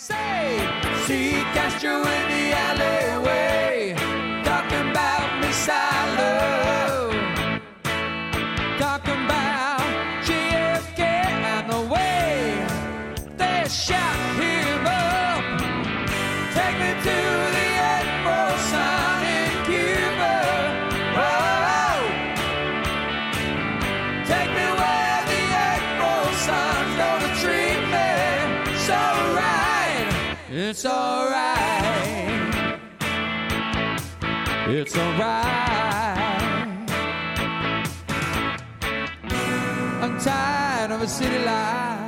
Say, see Castro in the alleyway, talking about Miss I love, talking about JFK and the way they shot him up. Take me to the Admiral Sun in Cuba. Whoa. Take me where the Admiral Sun's gonna treat me so right. It's alright. It's alright. I'm tired of a city life.